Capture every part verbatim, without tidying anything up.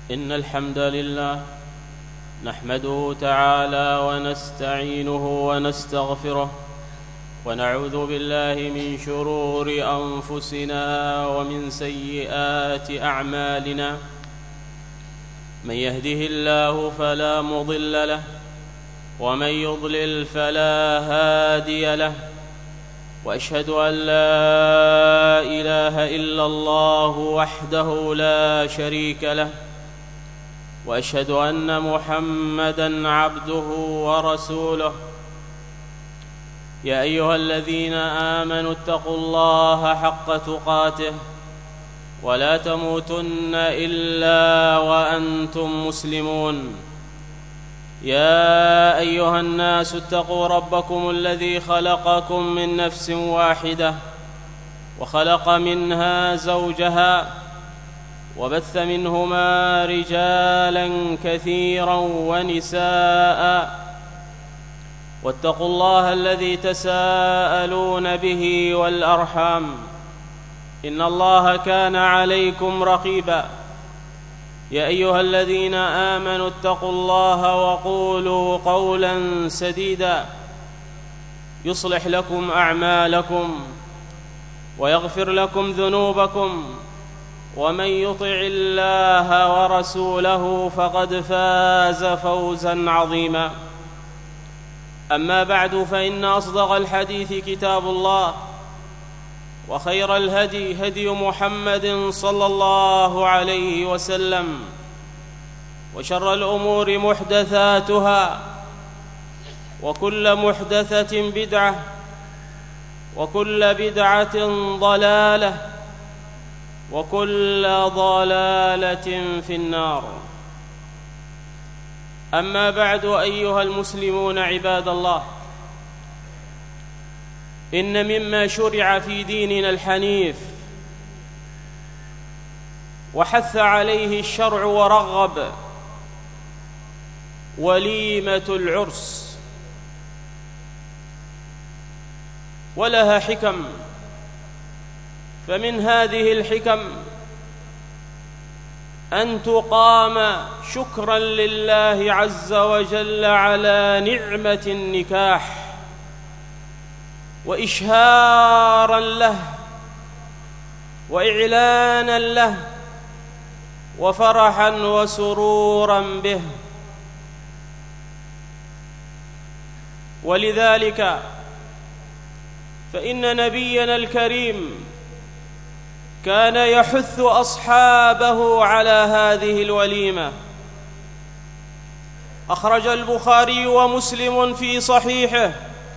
إن الحمد لله نحمده تعالى ونستعينه ونستغفره ونعوذ بالله من شرور أنفسنا ومن سيئات أعمالنا. من يهده الله فلا مضل له ومن يضلل فلا هادي له، وأشهد أن لا إله إلا الله وحده لا شريك له، وأشهد أن محمدًا عبده ورسوله. يا أيها الذين آمنوا اتقوا الله حق تقاته ولا تموتن إلا وأنتم مسلمون. يا أيها الناس اتقوا ربكم الذي خلقكم من نفس واحدة وخلق منها زوجها وبث منهما رجالا كثيرا ونساء، واتقوا الله الذي تساءلون به والأرحام، إن الله كان عليكم رقيبا. يا أيها الذين آمنوا اتقوا الله وقولوا قولا سديدا يصلح لكم أعمالكم ويغفر لكم ذنوبكم، ومن يطع الله ورسوله فقد فاز فوزا عظيما. أما بعد، فإن أصدق الحديث كتاب الله، وخير الهدي هدي محمد صلى الله عليه وسلم، وشر الأمور محدثاتها، وكل محدثة بدعة، وكل بدعة ضلالة، وكل ضلالة في النار. أما بعد، أيها المسلمون عباد الله، إن مما شرع في ديننا الحنيف وحث عليه الشرع ورغب وليمة العرس، ولها حكم. فمن هذه الحكم أن تقام شكرا لله عز وجل على نعمة النكاح، وإشهارا له، وإعلانا له، وفرحا وسرورا به. ولذلك فإن نبينا الكريم كان يحث أصحابه على هذه الوليمة. أخرج البخاري ومسلم في صحيحه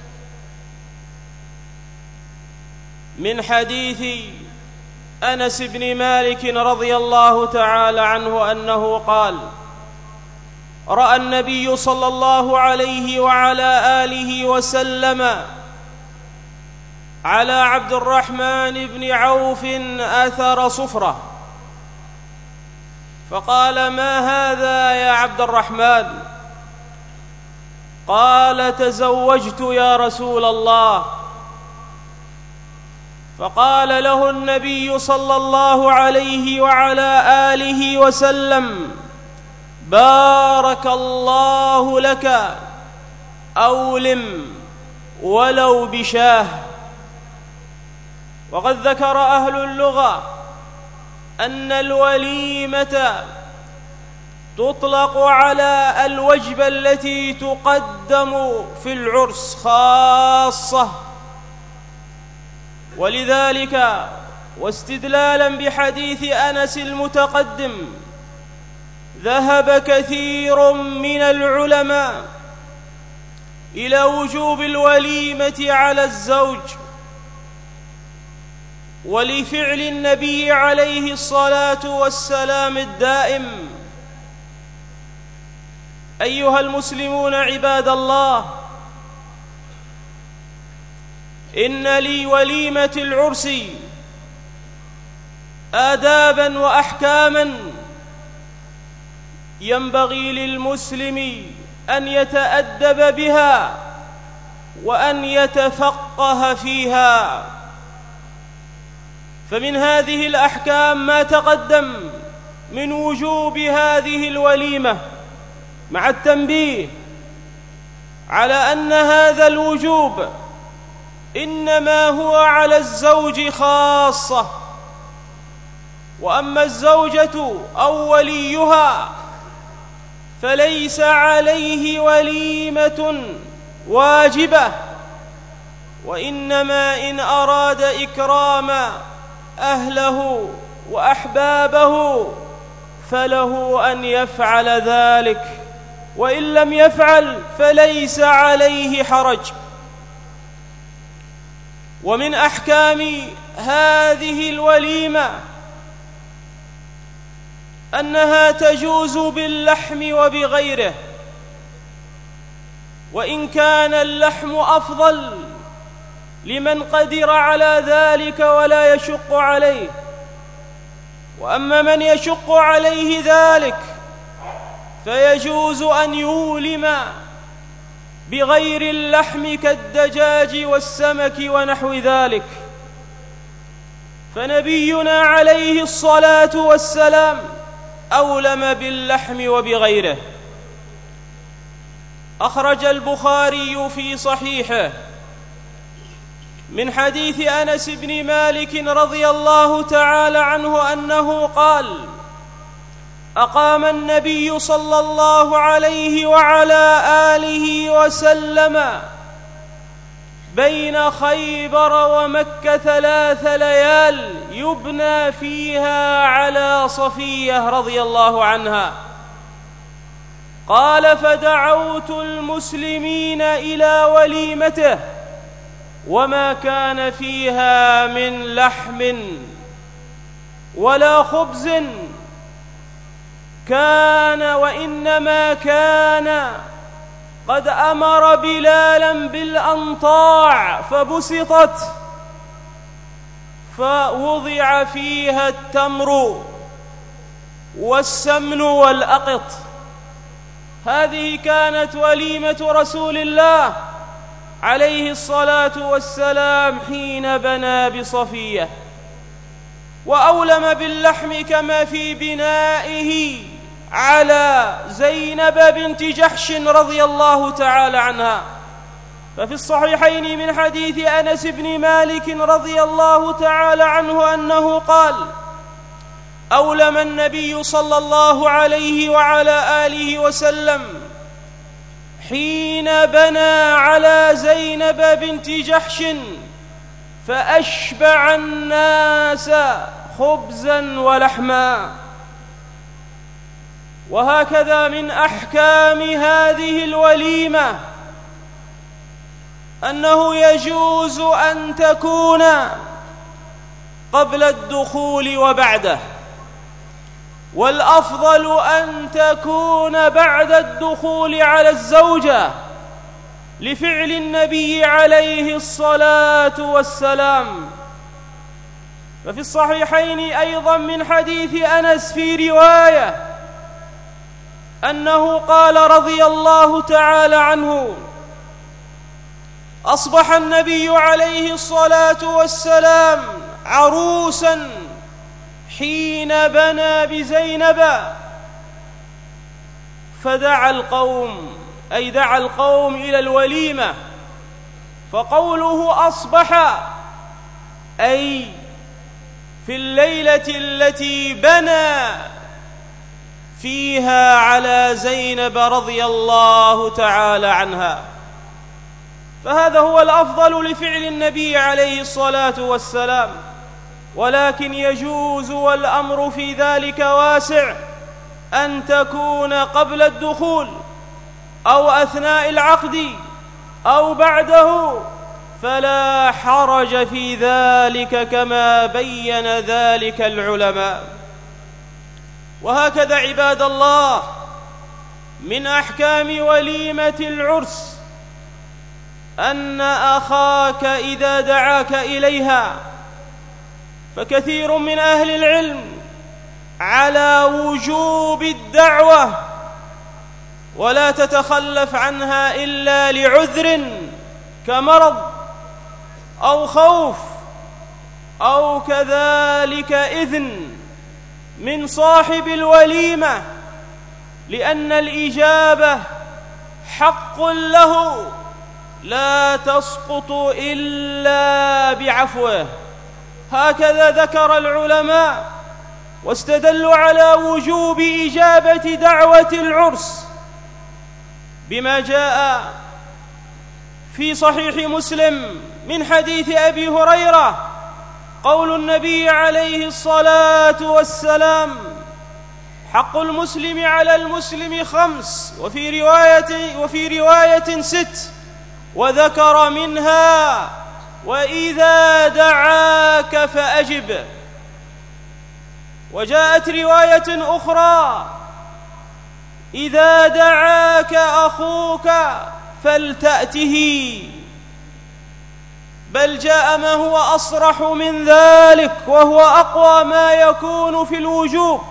من حديث أنس بن مالك رضي الله تعالى عنه أنه قال: رأى النبي صلى الله عليه وعلى آله وسلم على عبد الرحمن بن عوف أثر صفرة، فقال: ما هذا يا عبد الرحمن؟ قال: تزوجت يا رسول الله. فقال له النبي صلى الله عليه وعلى آله وسلم: بارك الله لك، أولم ولو بشاه. وقد ذكر أهل اللغة أن الوليمة تطلق على الوجبة التي تقدم في العرس خاصة. ولذلك واستدلالا بحديث أنس المتقدم ذهب كثير من العلماء إلى وجوب الوليمة على الزوج، ولفعل النبي عليه الصلاة والسلام الدائم. أيها المسلمون عباد الله، إن لوليمة العرس آدابا وأحكاما ينبغي للمسلم أن يتأدب بها وأن يتفقه فيها. فمن هذه الأحكام ما تقدم من وجوب هذه الوليمة، مع التنبيه على أن هذا الوجوب إنما هو على الزوج خاصة، وأما الزوجة أو وليها فليس عليه وليمة واجبة، وإنما إن أراد إكرام أهله وأحبابه فله أن يفعل ذلك، وإن لم يفعل فليس عليه حرج. ومن أحكام هذه الوليمة أنها تجوز باللحم وبغيره، وإن كان اللحم أفضل لمن قدر على ذلك ولا يشق عليه، وأما من يشق عليه ذلك فيجوز أن يولم بغير اللحم كالدجاج والسمك ونحو ذلك. فنبينا عليه الصلاة والسلام أولم باللحم وبغيره. أخرج البخاري في صحيحه من حديث أنس بن مالك رضي الله تعالى عنه أنه قال: أقام النبي صلى الله عليه وعلى آله وسلم بين خيبر ومكة ثلاث ليال يبنى فيها على صفية رضي الله عنها. قال: فدعوت المسلمين إلى وليمته وما كان فيها من لحم ولا خبز كان، وإنما كان قد أمر بلالا بالأنطاع فبسطت فوضع فيها التمر والسمن والأقط. هذه كانت وليمة رسول الله عليه الصلاة والسلام حين بنى بصفية. وأولم باللحم كما في بنائه على زينب بنت جحش رضي الله تعالى عنها. ففي الصحيحين من حديث أنس بن مالك رضي الله تعالى عنه أنه قال: أولم النبي صلى الله عليه وعلى آله وسلم حين بنى على زينب بنت جحش فأشبع الناس خبزا ولحما. وهكذا من أحكام هذه الوليمة أنه يجوز أن تكون قبل الدخول وبعده، والأفضل أن تكون بعد الدخول على الزوجة لفعل النبي عليه الصلاة والسلام. ففي الصحيحين أيضا من حديث أنس في رواية أنه قال رضي الله تعالى عنه: أصبح النبي عليه الصلاة والسلام عروسا حين بنى بزينب، فدعا القوم، أي دعا القوم إلى الوليمة. فقوله أصبح أي في الليلة التي بنى فيها على زينب رضي الله تعالى عنها. فهذا هو الأفضل لفعل النبي عليه الصلاة والسلام، ولكن يجوز والأمر في ذلك واسع أن تكون قبل الدخول أو أثناء العقد أو بعده، فلا حرج في ذلك كما بين ذلك العلماء. وهكذا عباد الله من أحكام وليمة العرس أن أخاك إذا دعاك إليها، فكثير من أهل العلم على وجوب الدعوة ولا تتخلف عنها إلا لعذر كمرض أو خوف أو كذلك إذن من صاحب الوليمة، لأن الإجابة حق له لا تسقط إلا بعفوه. هكذا ذكر العلماء، واستدلوا على وجوب إجابة دعوة العرس بما جاء في صحيح مسلم من حديث أبي هريرة، قول النبي عليه الصلاة والسلام: حق المسلم على المسلم خمس، وفي رواية, وفي رواية ست، وذكر منها: وإذا دعاك فأجب. وجاءت رواية أخرى: إذا دعاك أخوك فلتأته. بل جاء ما هو أصرح من ذلك، وهو أقوى ما يكون في الوجوب،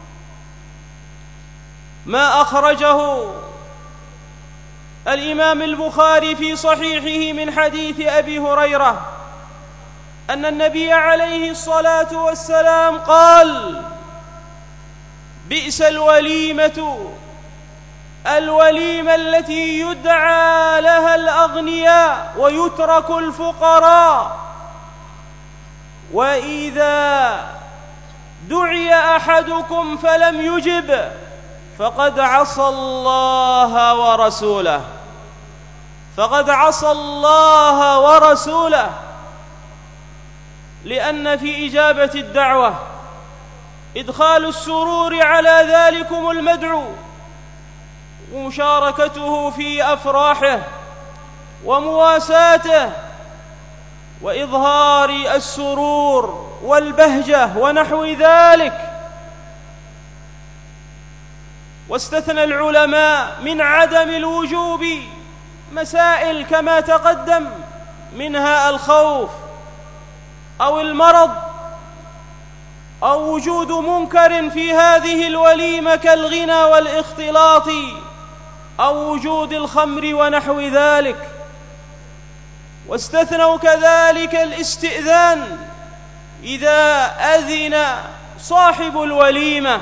ما أخرجه الإمام البخاري في صحيحه من حديث أبي هريرة أن النبي عليه الصلاة والسلام قال: بئس الوليمة الوليمة التي يدعى لها الأغنياء ويترك الفقراء، وإذا دعي أحدكم فلم يجب فقد عصى الله ورسوله فقد عصى الله ورسوله لأن في إجابة الدعوة إدخال السرور على ذلكم المدعو، ومشاركته في أفراحه ومواساته، وإظهار السرور والبهجة ونحو ذلك. واستثنى العلماء من عدم الوجوب مسائل كما تقدم، منها الخوف أو المرض أو وجود منكر في هذه الوليمة كالغنى والاختلاط أو وجود الخمر ونحو ذلك. واستثنوا كذلك الاستئذان إذا أذن صاحب الوليمة.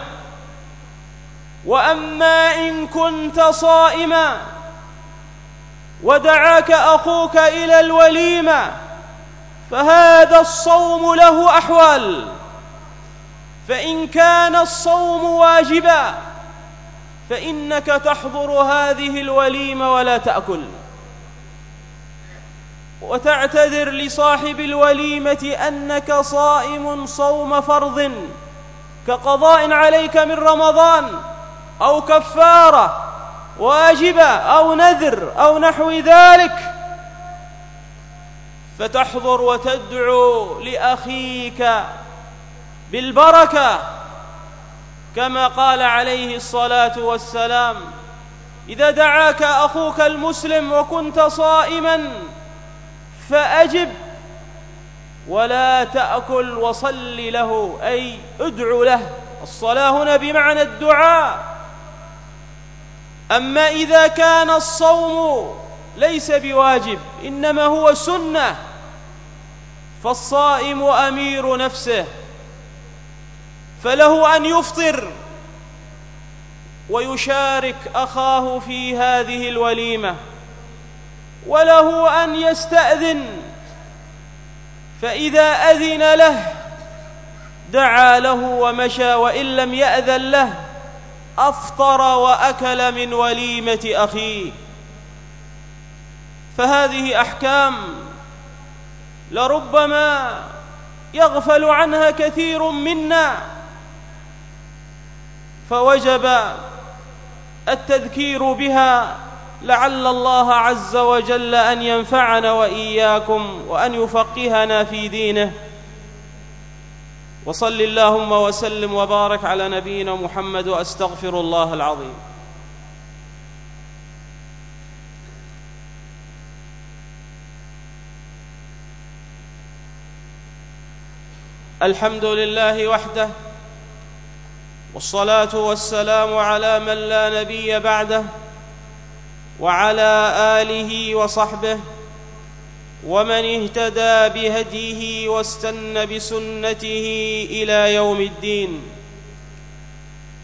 وأما إن كنت صائما ودعاك أخوك إلى الوليمة فهذا الصوم له أحوال، فإن كان الصوم واجبا فإنك تحضر هذه الوليمة ولا تأكل، وتعتذر لصاحب الوليمة أنك صائم صوم فرض كقضاء عليك من رمضان أو كفارة واجبة أو نذر أو نحو ذلك، فتحضر وتدعو لأخيك بالبركة كما قال عليه الصلاة والسلام: إذا دعاك أخوك المسلم وكنت صائما فأجب ولا تأكل وصل له، أي ادعو له. الصلاة هنا بمعنى الدعاء. أما إذا كان الصوم ليس بواجب إنما هو سنة فالصائم أمير نفسه، فله أن يفطر ويشارك أخاه في هذه الوليمة، وله أن يستأذن، فإذا أذن له دعا له ومشى، وإن لم يأذن له أفطر وأكل من وليمة أخيه. فهذه أحكام لربما يغفل عنها كثير منا، فوجب التذكير بها لعل الله عز وجل أن ينفعنا وإياكم وأن يفقهنا في دينه. وصل اللهم وسلم وبارك على نبينا محمد، وأستغفر الله العظيم. الحمد لله وحده، والصلاة والسلام على من لا نبي بعده، وعلى آله وصحبه ومن اهتدى بهديه واستنى بسنته إلى يوم الدين.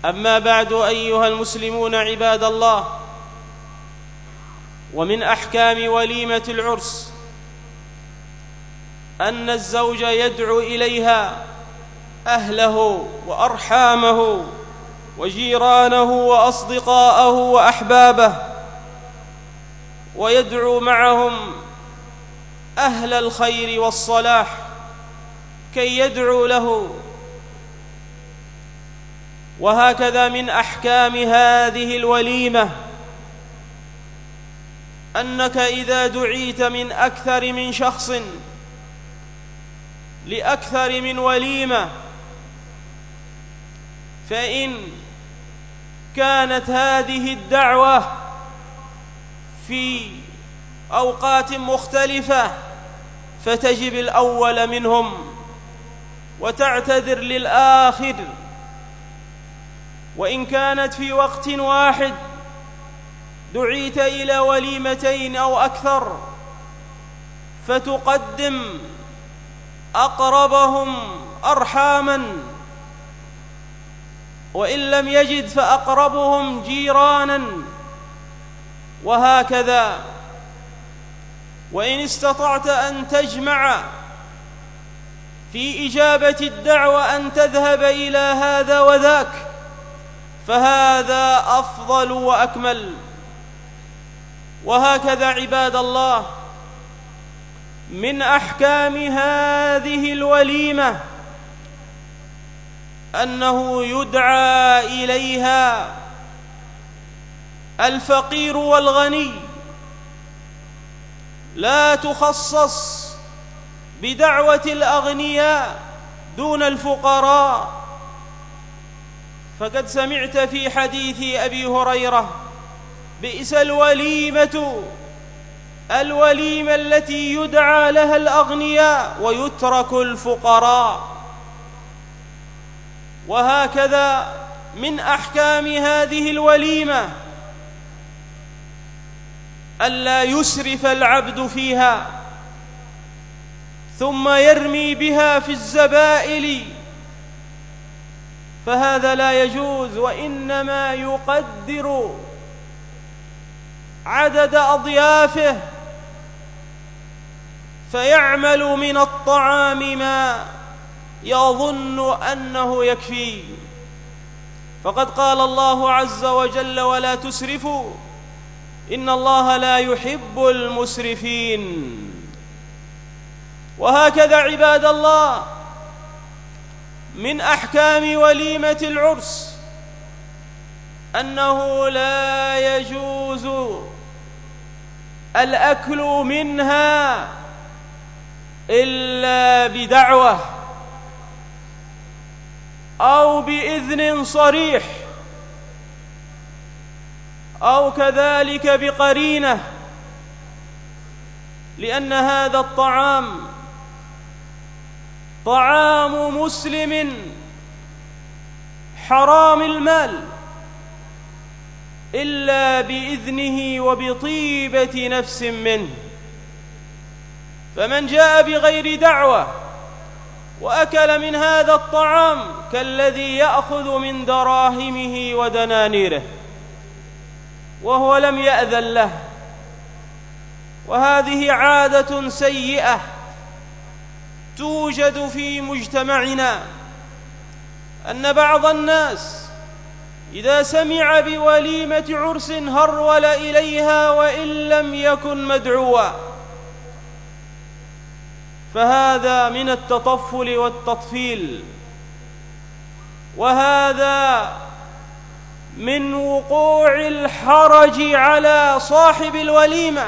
أما بعد أيها المسلمون عباد الله، ومن أحكام وليمة العرس أن الزوج يدعو إليها أهله وأرحامه وجيرانه وأصدقاءه وأحبابه، ويدعو معهم أهل الخير والصلاح كي يدعو له. وهكذا من أحكام هذه الوليمة أنك إذا دعيت من أكثر من شخص لأكثر من وليمة، فإن كانت هذه الدعوة في أوقات مختلفة فتجب الأول منهم وتعتذر للآخر، وإن كانت في وقت واحد دعيت إلى وليمتين أو أكثر فتقدم أقربهم أرحاما، وإن لم يجد فأقربهم جيرانا، وهكذا. وإن استطعت أن تجمع في إجابة الدعوة أن تذهب إلى هذا وذاك فهذا أفضل وأكمل. وهكذا عباد الله، من أحكام هذه الوليمة أنه يدعى إليها الفقير والغني، لا تخصص بدعوة الأغنياء دون الفقراء. فقد سمعت في حديث أبي هريرة: بئس الوليمة الوليمة التي يدعى لها الأغنياء ويترك الفقراء. وهكذا من أحكام هذه الوليمة ألا يسرف العبد فيها ثم يرمي بها في الزبائل، فهذا لا يجوز، وإنما يقدر عدد أضيافه فيعمل من الطعام ما يظن أنه يكفي. فقد قال الله عز وجل: ولا تسرفوا إن الله لا يحب المسرفين. وهكذا عباد الله، من أحكام وليمة العرس أنه لا يجوز الأكل منها إلا بدعوة أو بإذن صريح أو كذلك بقرينة، لأن هذا الطعام طعام مسلم حرام المال إلا بإذنه وبطيبة نفس منه. فمن جاء بغير دعوة وأكل من هذا الطعام كالذي يأخذ من دراهمه ودنانيره وهو لم يأذن له. وهذه عادة سيئة توجد في مجتمعنا، أن بعض الناس إذا سمع بوليمة عرس هرول إليها وإن لم يكن مدعوا، فهذا من التطفل والتطفيل، وهذا من وقوع الحرج على صاحب الوليمة،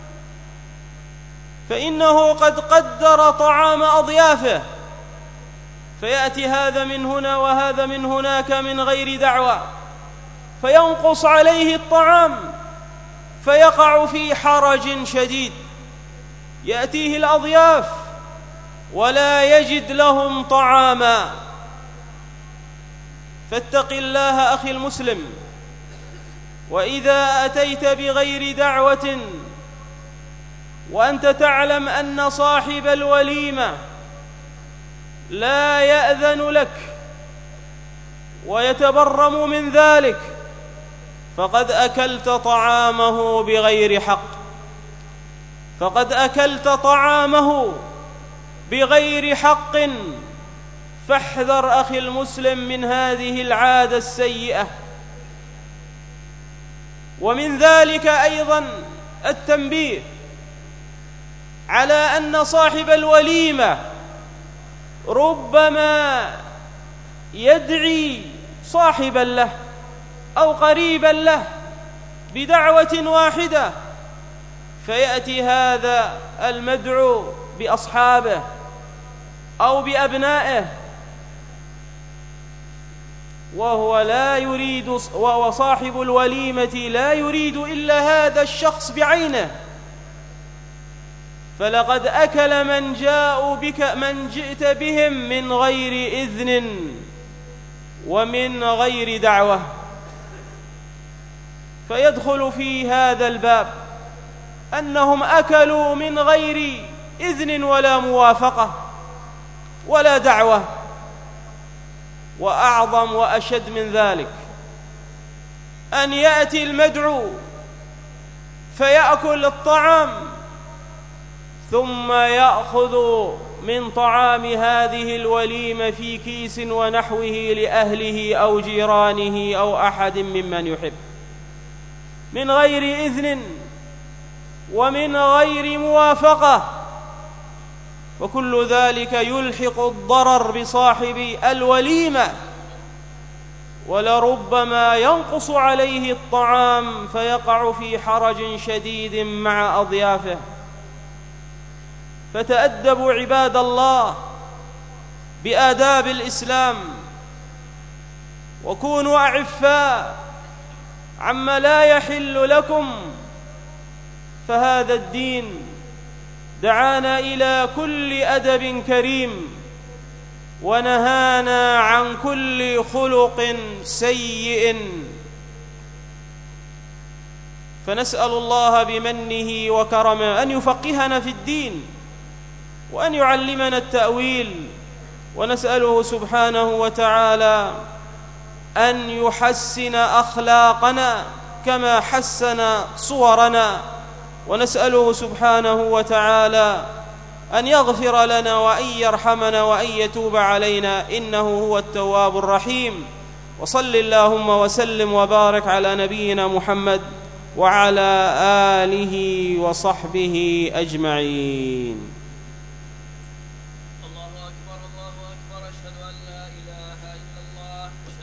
فإنه قد قدر طعام أضيافه فيأتي هذا من هنا وهذا من هناك من غير دعوة فينقص عليه الطعام فيقع في حرج شديد، يأتيه الأضياف ولا يجد لهم طعاما. فاتق الله أخي المسلم، وإذا أتيت بغير دعوة وأنت تعلم أن صاحب الوليمة لا يأذن لك ويتبرم من ذلك فقد أكلت طعامه بغير حق، فقد أكلت طعامه بغير حق. فاحذر أخي المسلم من هذه العادة السيئة. ومن ذلك أيضا التنبيه على أن صاحب الوليمة ربما يدعي صاحبا له أو قريبا له بدعوة واحدة، فيأتي هذا المدعو بأصحابه أو بأبنائه وهو لا يريد، وصاحب الوليمة لا يريد إلا هذا الشخص بعينه. فلقد أكل من جاءوا بك من جئت بهم من غير إذن ومن غير دعوة. فيدخل في هذا الباب أنهم أكلوا من غير إذن ولا موافقة ولا دعوة. وأعظم وأشد من ذلك أن يأتي المدعو فيأكل الطعام ثم يأخذ من طعام هذه الوليمة في كيس ونحوه لأهله أو جيرانه أو أحد ممن يحب من غير إذن ومن غير موافقة. وكل ذلك يلحق الضرر بصاحب الوليمة، ولربما ينقص عليه الطعام فيقع في حرج شديد مع أضيافه. فتأدبوا عباد الله بآداب الإسلام، وكونوا أعفاء عما لا يحل لكم، فهذا الدين دعانا إلى كل أدب كريم ونهانا عن كل خلق سيء. فنسأل الله بمنه وكرمه أن يفقهنا في الدين وأن يعلمنا التأويل، ونسأله سبحانه وتعالى أن يحسن أخلاقنا كما حسن صورنا، ونسأله سبحانه وتعالى أن يغفر لنا وأن يرحمنا وأن يتوب علينا إنه هو التواب الرحيم. وصل اللهم وسلم وبارك على نبينا محمد وعلى آله وصحبه أجمعين.